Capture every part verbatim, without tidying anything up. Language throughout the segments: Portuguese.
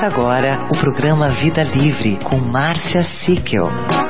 Começa agora o programa Vida Livre com Márcia Sickel.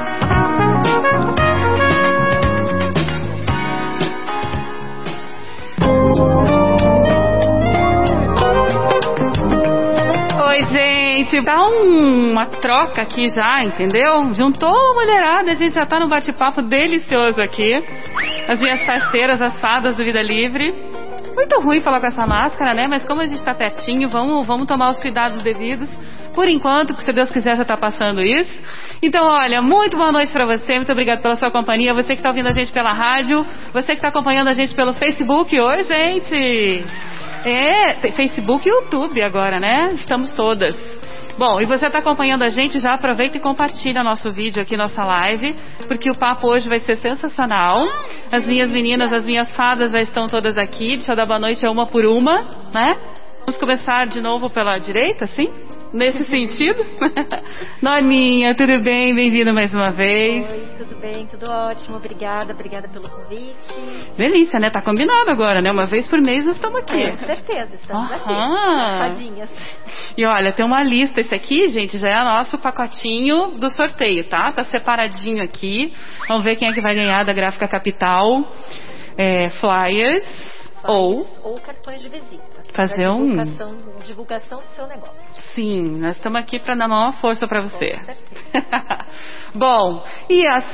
Oi, gente, dá um, uma troca aqui já, entendeu? Juntou a mulherada, a gente já tá num bate-papo delicioso aqui. As minhas parceiras, as fadas do Vida Livre. Muito ruim falar com essa máscara, né? Mas como a gente tá pertinho, vamos, vamos tomar os cuidados devidos. Por enquanto, porque se Deus quiser já tá passando isso. Então, olha, muito boa noite pra você, muito obrigada pela sua companhia. Você que tá ouvindo a gente pela rádio, você que tá acompanhando a gente pelo Facebook. Oi, gente! É, Facebook e YouTube agora, né? Estamos todas. Bom, e você está acompanhando a gente, já aproveita e compartilha nosso vídeo aqui, nossa live, porque o papo hoje vai ser sensacional. As minhas meninas, as minhas fadas já estão todas aqui. Deixa eu dar boa noite uma por uma, né? Vamos começar de novo pela direita, sim? Nesse sentido? Norminha, tudo bem? Bem-vinda mais uma vez. Oi, tudo bem? Tudo ótimo. Obrigada, obrigada pelo convite. Delícia, né? Tá combinado agora, né? Uma vez por mês nós estamos aqui. É, com certeza, estamos Aham. aqui. Fadinhas. E olha, tem uma lista. Esse aqui, gente, já é o nosso pacotinho do sorteio, tá? Tá separadinho aqui. Vamos ver quem é que vai ganhar da Gráfica Capital. É, flyers, ou... ou cartões de visita. Fazer um... Divulgação, divulgação do seu negócio. Sim, nós estamos aqui para dar maior força para você. Com certeza. Bom, e a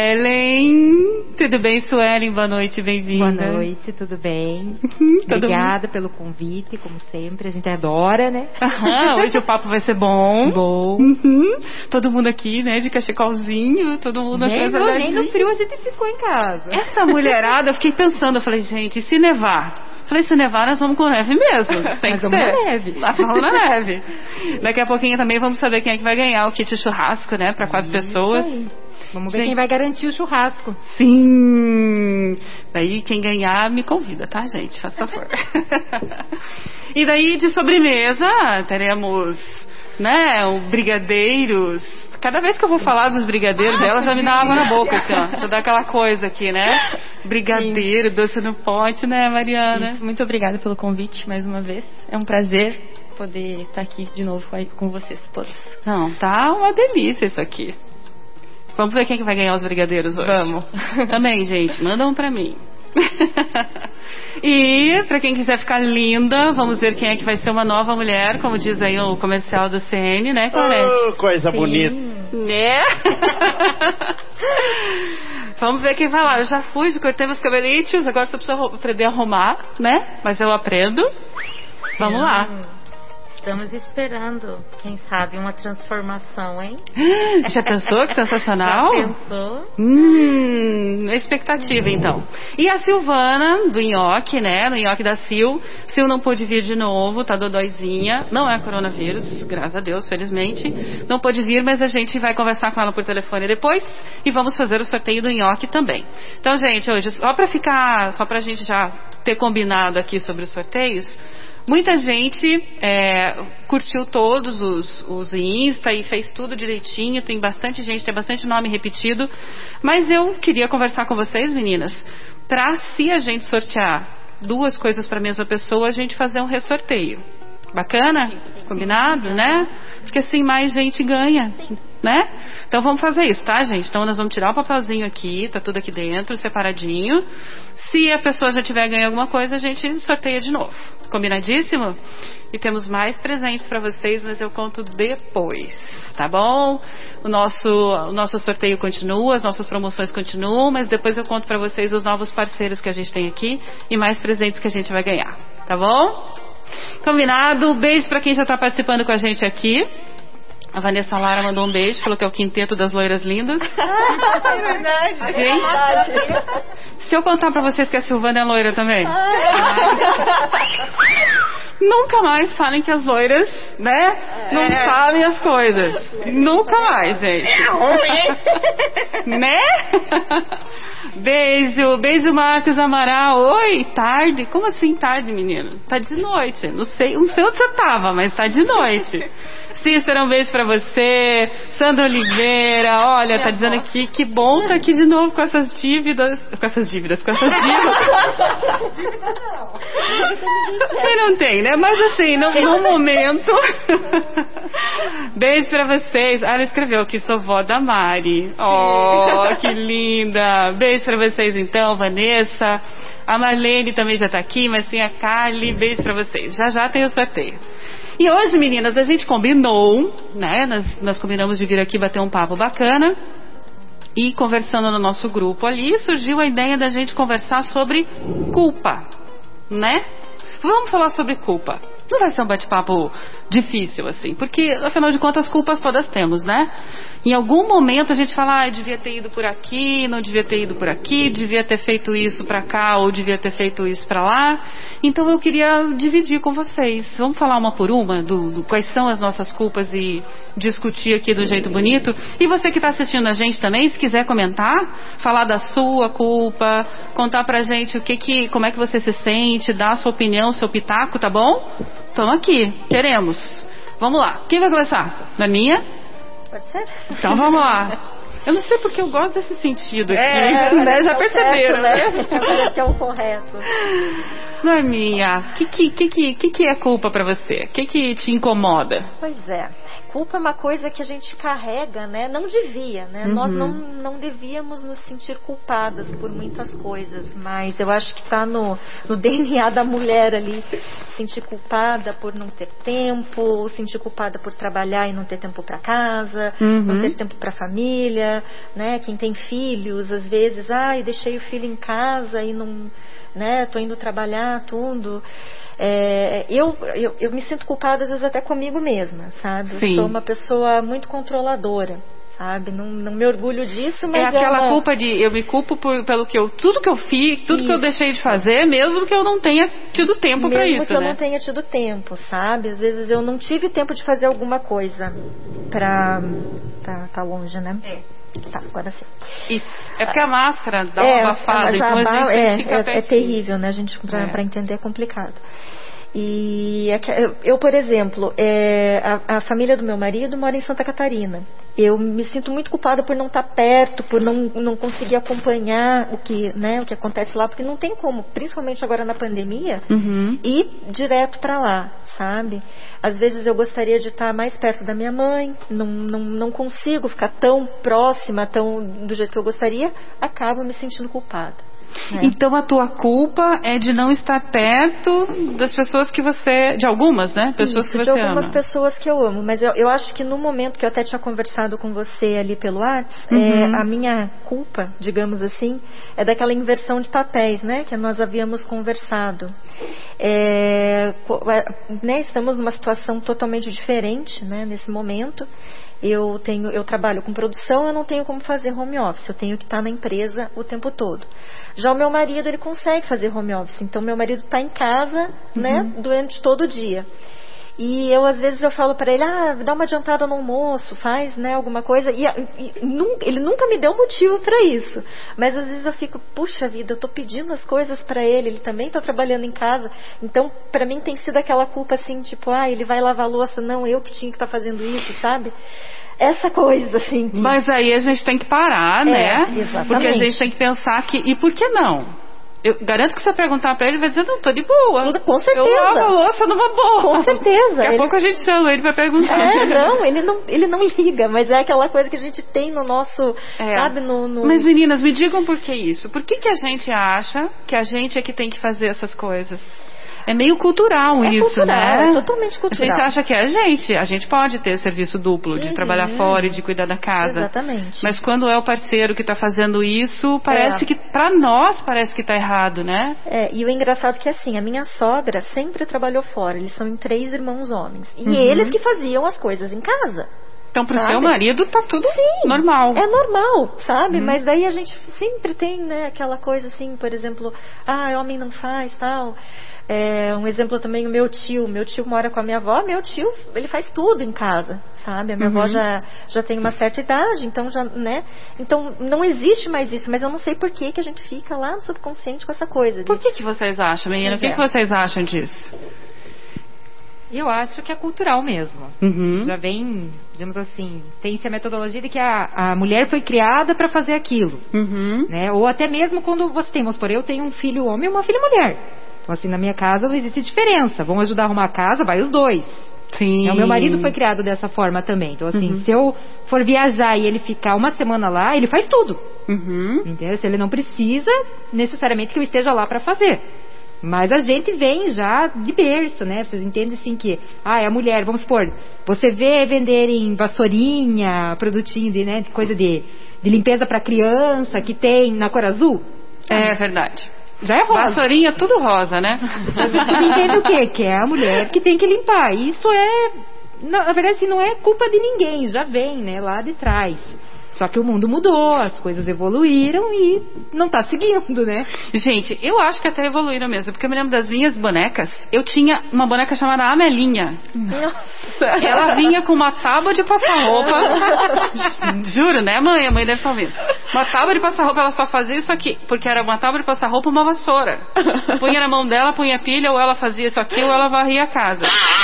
Suelen? Tudo bem, Suelen? Boa noite, bem-vinda. Boa noite, tudo bem? Todo Obrigada mundo? Pelo convite, como sempre, a gente adora, né? Aham, hoje o papo vai ser bom. Bom. Uhum. Todo mundo aqui, né, de cachecolzinho, todo mundo Nem, atrasadinho. nem no frio a gente ficou em casa. Essa mulherada, eu fiquei pensando, eu falei, gente, e se nevar? Falei, se nevar, nós vamos com neve mesmo. Tem Nós que vamos ser. na neve. Nós vamos na neve. Daqui a pouquinho também vamos saber quem é que vai ganhar o kit churrasco, né? Para quatro Isso pessoas. aí. Vamos ver Gente. quem vai garantir o churrasco. Sim! Daí quem ganhar me convida, tá, gente? Faz favor. E daí de sobremesa teremos, né, o brigadeiros. Cada vez que eu vou falar dos brigadeiros dela, já me dá água na boca, assim, ó. Já dá aquela coisa aqui, né? Brigadeiro, doce no pote, né, Mariana? Isso, muito obrigada pelo convite mais uma vez. É um prazer poder estar aqui de novo aí com vocês todos. Não, tá uma delícia isso aqui. Vamos ver quem é que vai ganhar os brigadeiros hoje. Vamos. Também, gente, manda um pra mim. E pra quem quiser ficar linda, vamos ver quem é que vai ser uma nova mulher, como diz aí o comercial do C N, né, Colete? Oh, coisa Sim. bonita. Né? Vamos ver quem vai lá. Eu já fui, já cortei meus cabelitos, agora só preciso aprender a arrumar, né? Mas eu aprendo. Vamos lá. Estamos esperando, quem sabe, uma transformação, hein? Já pensou? Que sensacional? Já pensou? Hum, expectativa então. E a Silvana, do Nhoque, né? Do Nhoque da Sil. Sil não pôde vir de novo, tá dodóizinha. Não é coronavírus, graças a Deus, felizmente. Não pôde vir, mas a gente vai conversar com ela por telefone depois. E vamos fazer o sorteio do Nhoque também. Então, gente, hoje, só pra ficar, só pra gente já ter combinado aqui sobre os sorteios. Muita gente é, curtiu todos os, os Insta e fez tudo direitinho. Tem bastante gente, tem bastante nome repetido. Mas eu queria conversar com vocês, meninas, para se a gente sortear duas coisas para a mesma pessoa, a gente fazer um ressorteio. Bacana? Combinado, né? Porque assim mais gente ganha, né? Então vamos fazer isso, tá, gente? Então nós vamos tirar o papelzinho aqui, tá tudo aqui dentro, separadinho. Se a pessoa já tiver ganho alguma coisa, a gente sorteia de novo. Combinadíssimo? E temos mais presentes para vocês, mas eu conto depois, tá bom? O nosso, o nosso sorteio continua, as nossas promoções continuam, mas depois eu conto para vocês os novos parceiros que a gente tem aqui e mais presentes que a gente vai ganhar, tá bom? Combinado? Beijo para quem já está participando com a gente aqui. A Vanessa Lara mandou um beijo, falou que é o quinteto das loiras lindas. É verdade. Gente, se eu contar pra vocês que a Silvana é loira também. Nunca mais falem que as loiras, né, não É. sabem as coisas. Nunca mais, gente. Né? Beijo, beijo Marcos Amaral. Oi, tarde? Como assim tarde, menino? Tá de noite. Não sei, não sei onde você tava, mas tá de noite. Cícera, um beijo pra você. Sandra Oliveira, olha, tá dizendo aqui que bom estar aqui de novo com essas dívidas. Com essas dívidas, com essas dívidas. Dívida não. Você não tem, né? Mas assim, no, no momento. Beijo pra vocês. Ah, ela escreveu que sou vó da Mari. Oh, que linda. Beijo pra vocês então, Vanessa. A Marlene também já tá aqui, mas sim a Carly. Beijo pra vocês. Já já tem o sorteio. E hoje, meninas, a gente combinou, né? Nós, nós combinamos de vir aqui bater um papo bacana. E conversando no nosso grupo ali, surgiu a ideia da gente conversar sobre culpa, né? Vamos falar sobre culpa. Não vai ser um bate-papo difícil, assim, porque, afinal de contas, culpas todas temos, né? Em algum momento a gente fala, ah, devia ter ido por aqui, não devia ter ido por aqui, devia ter feito isso pra cá ou devia ter feito isso pra lá. Então eu queria dividir com vocês. Vamos falar uma por uma do, do quais são as nossas culpas e discutir aqui do jeito bonito. E você que está assistindo a gente também, se quiser comentar, falar da sua culpa, contar pra gente o que que, como é que você se sente, dar a sua opinião, seu pitaco, tá bom? Estamos aqui, queremos. Vamos lá. Quem vai começar? Na minha? Pode ser? Então vamos lá. Eu não sei porque eu gosto desse sentido aqui, É, né? Já é o perceberam, certo, né? Parece que é o correto. Norminha, o que, que, que, que, que é culpa pra você? O que, que te incomoda? Pois é, culpa é uma coisa que a gente carrega, né? Não devia, né? Uhum. Nós não, não devíamos nos sentir culpadas por muitas coisas, mas eu acho que está no, no D N A da mulher ali, sentir culpada por não ter tempo, sentir culpada por trabalhar e não ter tempo para casa, Uhum. não ter tempo para família, né? Quem tem filhos, às vezes, ai, deixei o filho em casa e não, né? Tô indo trabalhar, tudo. É, eu, eu, eu me sinto culpada às vezes até comigo mesma, sabe? Sim. Eu sou uma pessoa muito controladora, sabe? Não, não me orgulho disso, mas é aquela é uma... culpa de eu me culpo por, pelo que eu tudo que eu fiz, tudo que eu Isso. deixei de fazer, mesmo que eu não tenha tido tempo para Mesmo isso, que eu né? não tenha tido tempo, sabe? Às vezes eu não tive tempo de fazer alguma coisa pra... Tá, tá longe, né? É. Tá, agora sim. Isso. É porque a máscara dá É, uma abafada, mas então a aba- gente é, fica é, é pertinho. terrível, né? A gente, pra, É. pra entender é complicado. E é que eu, eu, por exemplo, é, a, a família do meu marido mora em Santa Catarina. Eu me sinto muito culpada por não estar perto, por não, não conseguir acompanhar o que, né, o que acontece lá, porque não tem como, principalmente agora na pandemia, Uhum. ir direto para lá, sabe? Às vezes eu gostaria de estar mais perto da minha mãe, não, não, não consigo ficar tão próxima, tão do jeito que eu gostaria, acabo me sentindo culpada. É. Então a tua culpa é de não estar perto das pessoas que você, de algumas, né? Pessoas Isso, que de você algumas ama. pessoas que eu amo, mas eu, eu acho que no momento que eu até tinha conversado com você ali pelo WhatsApp, Uhum. é, a minha culpa, digamos assim, é daquela inversão de papéis, né? Que nós havíamos conversado. É, né, estamos numa situação totalmente diferente, né? Nesse momento. Eu tenho, eu trabalho com produção, eu não tenho como fazer home office, eu tenho que estar na empresa o tempo todo. Já o meu marido, ele consegue fazer home office, então meu marido está em casa, uhum. né, durante todo o dia. E eu, às vezes, eu falo para ele, ah, dá uma adiantada no almoço, faz, né, alguma coisa. E, e, e nunca, ele nunca me deu motivo para isso. Mas, às vezes, eu fico, puxa vida, eu tô pedindo as coisas para ele, ele também tá trabalhando em casa. Então, para mim, tem sido aquela culpa, assim, tipo, ah, ele vai lavar a louça, não, eu que tinha que estar tá fazendo isso, sabe? Essa coisa, assim. Que... Mas aí a gente tem que parar, é, né? Exatamente. Porque a gente tem que pensar que, e por que não? Eu garanto que se eu perguntar pra ele, ele vai dizer, não, tô de boa. Com certeza. Eu lavo a louça numa boa. Com certeza. Daqui a ele... pouco a gente chama ele pra perguntar. É, não, ele não, ele não liga, mas é aquela coisa que a gente tem no nosso, é. sabe, no, no... Mas meninas, me digam por que isso. Por que que a gente acha que a gente é que tem que fazer essas coisas? É meio cultural é isso, cultural, né? É totalmente cultural. A gente acha que é a gente. A gente pode ter serviço duplo de uhum. trabalhar fora e de cuidar da casa. Exatamente. Mas quando é o parceiro que está fazendo isso, parece é. que pra nós parece que está errado, né? É, e o engraçado é que assim, a minha sogra sempre trabalhou fora. Eles são em três irmãos homens. E uhum. eles que faziam as coisas em casa. Então pro sabe? seu marido tá tudo Sim, normal. É normal, sabe? Hum. Mas daí a gente sempre tem, né, aquela coisa assim, por exemplo, ah, homem não faz, tal. É, um exemplo também, o meu tio. Meu tio mora com a minha avó. Meu tio, ele faz tudo em casa, sabe? A minha uhum. avó já, já tem uma certa idade, então já, né? Então não existe mais isso, mas eu não sei por que que a gente fica lá no subconsciente com essa coisa. De... Por que que vocês acham, menina? O que, é. que vocês acham disso? Eu acho que é cultural mesmo. Uhum. Já vem, digamos assim, tem-se a metodologia de que a, a mulher foi criada para fazer aquilo. Uhum. Né? Ou até mesmo quando você tem, vamos supor, eu tenho um filho homem e uma filha mulher. Então assim, na minha casa não existe diferença. Vão ajudar a arrumar a casa, vai os dois. Sim. É, o meu marido foi criado dessa forma também. Então assim, Uhum. se eu for viajar e ele ficar uma semana lá, ele faz tudo. Uhum. Entendeu? Se ele não precisa necessariamente que eu esteja lá para fazer. Mas a gente vem já de berço, né? Vocês entendem assim que, ah, é a mulher, vamos supor, você vê venderem vassourinha, produtinho de, né, de coisa de, de limpeza para criança que tem na cor azul? É verdade. Já é rosa. Vassourinha, tudo rosa, né? Mas a gente entende o quê? Que é a mulher que tem que limpar. E isso é, na, na verdade, assim, não é culpa de ninguém, já vem, né, lá de trás. Só que o mundo mudou, as coisas evoluíram e não tá seguindo, né? Gente, eu acho que até evoluíram mesmo, porque eu me lembro das minhas bonecas. Eu tinha uma boneca chamada Amelinha. Nossa. Ela vinha com uma tábua de passar roupa. Juro, né, mãe? A mãe deve estar ouvindo. Uma tábua de passar roupa, ela só fazia isso aqui, porque era uma tábua de passar roupa e uma vassoura. Punha na mão dela, punha pilha, ou ela fazia isso aqui, ou ela varria a casa.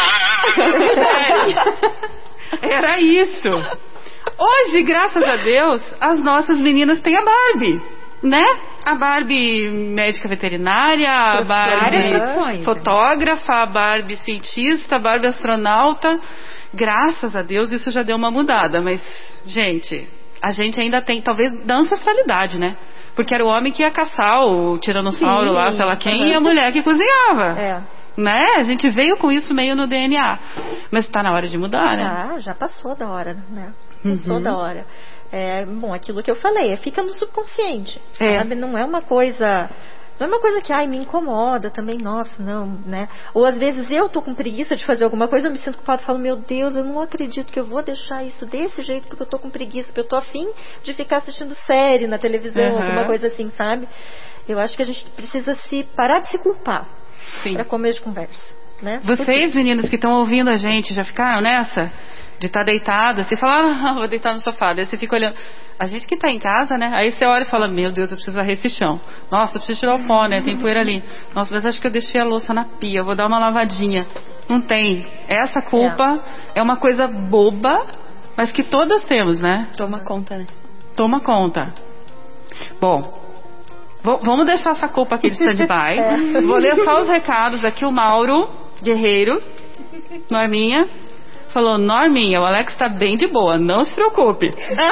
Era isso. Hoje, graças a Deus, as nossas meninas têm a Barbie, né? A Barbie médica veterinária, a Barbie fotógrafa, a Barbie cientista, a Barbie astronauta. Graças a Deus isso já deu uma mudada, mas, gente, a gente ainda tem, talvez, da ancestralidade, né? Porque era o homem que ia caçar o tiranossauro Sim, lá, sei lá quem, uhum. e a mulher que cozinhava. É. Né? A gente veio com isso meio no D N A. Mas tá na hora de mudar, né? Ah, já passou da hora, né? Passou Uhum. da hora. É, bom, aquilo que eu falei, é, fica no subconsciente, É. sabe? Não é uma coisa... Não é uma coisa que, ai, me incomoda também, nossa, não, né? Ou às vezes eu tô com preguiça de fazer alguma coisa, eu me sinto culpada e falo, meu Deus, eu não acredito que eu vou deixar isso desse jeito porque eu tô com preguiça, porque eu tô afim de ficar assistindo série na televisão, Uhum. alguma coisa assim, sabe? Eu acho que a gente precisa se parar de se culpar Sim. para começo de conversa, né? Vocês, meninas que estão ouvindo a gente, já ficaram nessa? De estar deitada, você fala, ah, vou deitar no sofá. Daí você fica olhando. A gente que está em casa, né? Aí você olha e fala, meu Deus, eu preciso varrer esse chão. Nossa, eu preciso tirar o pó, né? Tem poeira ali. Nossa, mas acho que eu deixei a louça na pia, eu vou dar uma lavadinha. Não tem. Essa culpa é, é uma coisa boba, mas que todas temos, né? Toma conta, né? Toma conta. Bom, v- vamos deixar essa culpa aqui de stand-by. É. Vou ler só os recados aqui. O Mauro Guerreiro, Norminha, falou, Norminha, o Alex tá bem de boa, não se preocupe.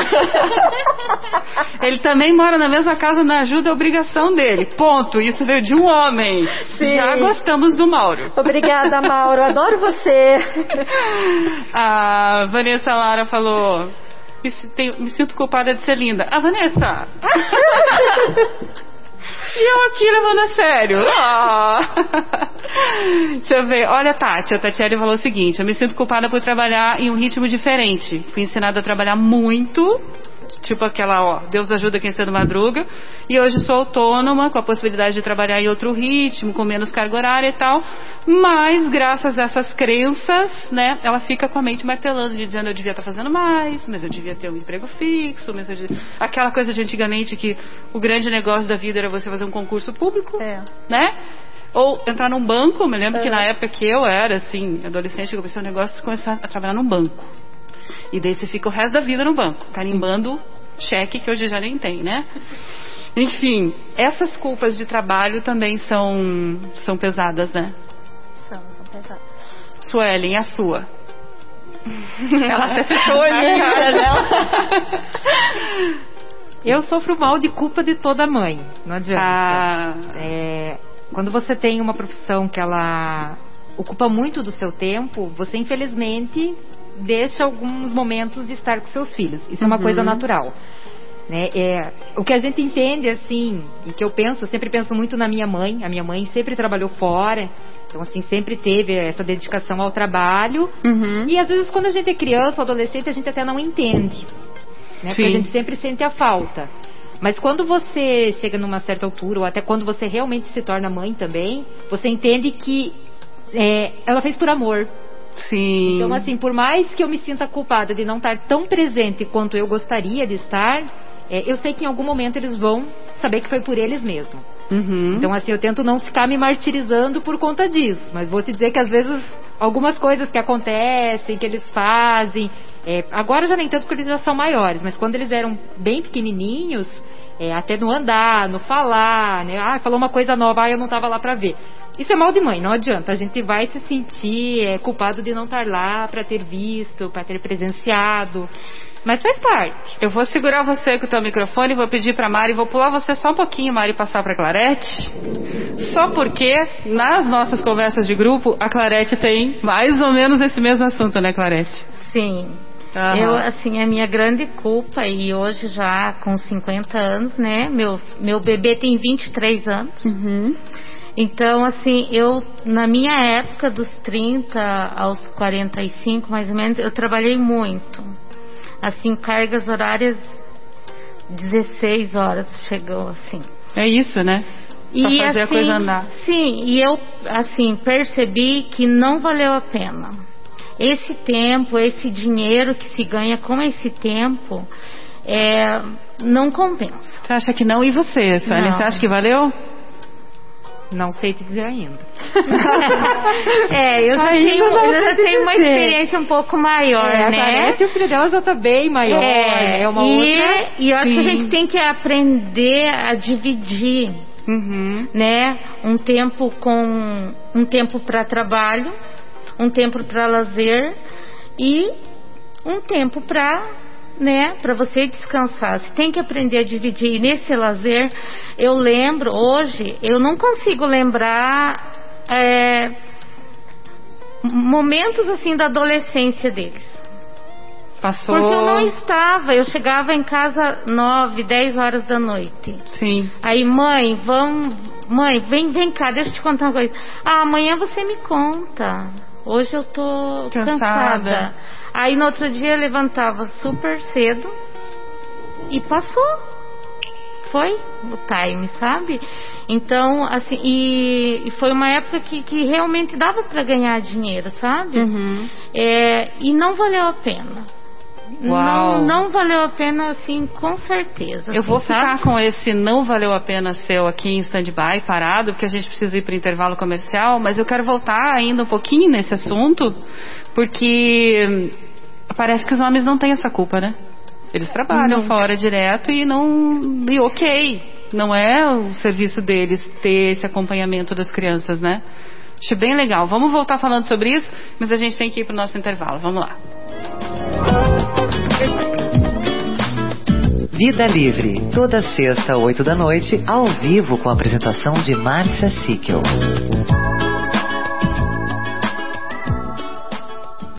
Ele também mora na mesma casa, na ajuda é obrigação dele. Ponto. Isso veio de um homem. Sim. Já gostamos do Mauro. Obrigada, Mauro, adoro você. A Vanessa Lara falou, me, si- tenho- me sinto culpada de ser linda. Ah, Vanessa! E eu aqui levando a sério. Ah. Deixa eu ver. Olha, Tati, a Tatiele falou o seguinte, eu me sinto culpada por trabalhar em um ritmo diferente. Fui ensinada a trabalhar muito, tipo aquela, ó, Deus ajuda quem cedo madruga. E hoje sou autônoma, com a possibilidade de trabalhar em outro ritmo, com menos carga horária e tal. Mas, graças a essas crenças, né, ela fica com a mente martelando, de dizendo eu devia estar fazendo mais, mas eu devia ter um emprego fixo, mas eu devia... aquela coisa de antigamente que o grande negócio da vida era você fazer um concurso público, É. né? Ou entrar num banco. Me lembro É. que na época que eu era, assim, adolescente, eu comecei um negócio de começar a trabalhar num banco. E daí você fica o resto da vida no banco, carimbando cheque, que hoje já nem tem, né? Enfim, essas culpas de trabalho também são, são pesadas, né? São, são pesadas. Suelen, a sua. Ela até fechou o olhinho, cara dela. Eu sofro mal de culpa de toda mãe, não adianta. Ah, É, quando você tem uma profissão que ela ocupa muito do seu tempo, você infelizmente deixa alguns momentos de estar com seus filhos. Isso é uma Uhum. coisa natural. Né? É, o que a gente entende, assim, e que eu penso, eu sempre penso muito na minha mãe. A minha mãe sempre trabalhou fora, então assim, sempre teve essa dedicação ao trabalho. uhum. E às vezes quando a gente é criança ou adolescente, a gente até não entende, né? Porque a Sim. gente sempre sente a falta. Mas quando você chega numa certa altura, ou até quando você realmente se torna mãe também, você entende que é, ela fez por amor. Sim. Então, assim, por mais que eu me sinta culpada de não estar tão presente quanto eu gostaria de estar, é, eu sei que em algum momento eles vão saber que foi por eles mesmo. Uhum. Então, assim, eu tento não ficar me martirizando por conta disso. Mas vou te dizer que às vezes algumas coisas que acontecem, que eles fazem. É, agora já nem tanto porque eles já são maiores, mas quando eles eram bem pequenininhos, é, até no andar, no falar, né? Ah, falou uma coisa nova, ah, eu não estava lá para ver. Isso é mal de mãe, não adianta. A gente vai se sentir é, culpado de não estar lá para ter visto, para ter presenciado. Mas faz parte. Eu vou segurar você com o teu microfone, vou pedir pra Mari, vou pular você só um pouquinho, Mari, passar pra Clarete. Só porque nas nossas conversas de grupo, a Clarete tem mais ou menos esse mesmo assunto, né, Clarete? Sim. Aham. Eu, assim, a minha grande culpa, e hoje já com cinquenta anos, né, meu, meu bebê tem vinte e três anos. Uhum. Então, assim, eu, na minha época, dos trinta aos quarenta e cinco, mais ou menos, eu trabalhei muito. Assim, cargas horárias, dezesseis horas chegou, assim. É isso, né? Pra E, fazer assim, a coisa andar. Sim, e eu, assim, percebi que não valeu a pena. Esse tempo, esse dinheiro que se ganha com esse tempo, é, não compensa. Você acha que não? E você, Sônia? Não. Você acha que valeu? Não sei te dizer ainda. É, eu já, Ainda tenho, não eu já sei tenho uma dizer. experiência um pouco maior, É, né? parece que o filho dela já está bem maior, É, é uma e, outra. e eu acho Sim. que a gente tem que aprender a dividir, Uhum. né? Um tempo com um tempo para trabalho, um tempo para lazer e um tempo para, né, para você descansar. Você tem que aprender a dividir. E nesse lazer, eu lembro hoje, eu não consigo lembrar é, momentos assim da adolescência deles. Passou. Porque eu não estava, eu chegava em casa nove, dez horas da noite. Sim. Aí, mãe, vamos, mãe, vem, vem cá, deixa eu te contar uma coisa. Ah, amanhã você me conta. Hoje eu tô Cansada. cansada. Aí no outro dia eu levantava super cedo e passou. Foi o time, sabe? Então, assim, e, e foi uma época que, que realmente dava para ganhar dinheiro, sabe? Uhum. É, e não valeu a pena. Uau. Não, não valeu a pena, assim, com certeza. Eu assim, vou ficar sabe? com esse não valeu a pena seu aqui em stand-by, parado, porque a gente precisa ir para o intervalo comercial, mas eu quero voltar ainda um pouquinho nesse assunto, porque parece que os homens não têm essa culpa, né? Eles trabalham Não. fora direto e não... E ok, não é o serviço deles ter esse acompanhamento das crianças, né? Acho bem legal. Vamos voltar falando sobre isso, mas a gente tem que ir para o nosso intervalo. Vamos lá. Vida Livre, toda sexta, oito da noite, ao vivo com a apresentação de Márcia Sickel.